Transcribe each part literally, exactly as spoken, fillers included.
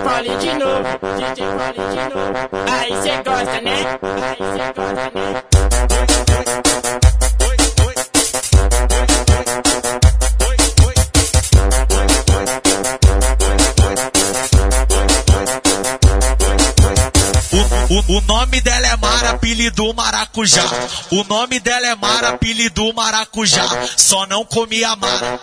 Paulinho de novo, D J Paulinho de novo. Aí cê gosta, né? Aí cê gosta, né? O, o nome dela é Mara, apelido Maracujá. O nome dela é Mara, apelido Maracujá. Só não comia Mara,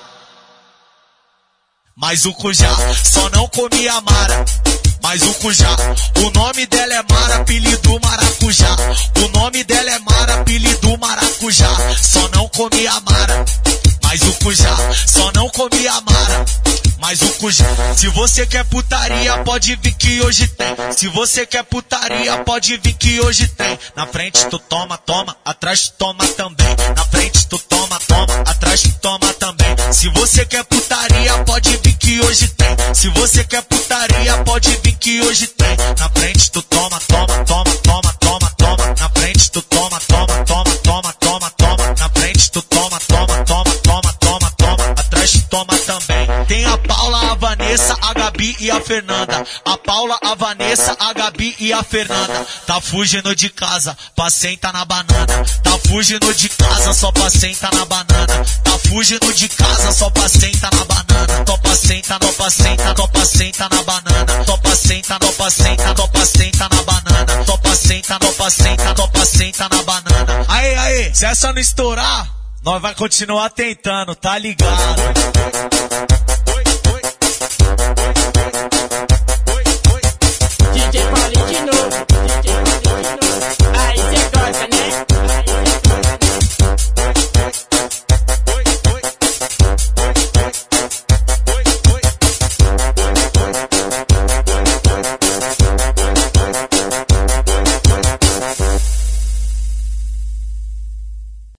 mas o Cujá. Só não comia Mara, mas o Cujá. O nome dela é Mara, apelido Maracujá. O nome dela é Mara, apelido Maracujá. Só não comia Mara, mas o Cujá. Só não comia Mara, mas o Cujá. Se você quer putaria, pode vir que hoje tem. Se você quer putaria, pode vir que hoje tem. Na frente tu toma, toma, atrás tu toma também. Na frente tu toma, toma, atrás tu toma também. Se você quer putaria, pode vir que hoje tem. Se você quer putaria, pode vir que hoje tem. Na frente tu toma, toma, toma, toma, toma, toma. Na frente tu toma, toma, toma, toma, toma, toma. Na frente tu toma, toma, toma, toma, toma, toma. Atrás tu toma também. Tem a Paula, a Vanessa, a Gabi e a Fernanda. A Paula, a Vanessa, a Gabi e a Fernanda. Tá fugindo de casa, pra sentar na banana. Tá fugindo de casa, só pra sentar na banana. Tá fugindo de casa, só pra sentar na banana. Topa senta, topa senta, topa senta na banana. Topa senta, topa senta, topa senta na banana. Topa senta, topa senta, topa senta na banana. Aê, aê, se essa não estourar, nós vai continuar tentando, tá ligado?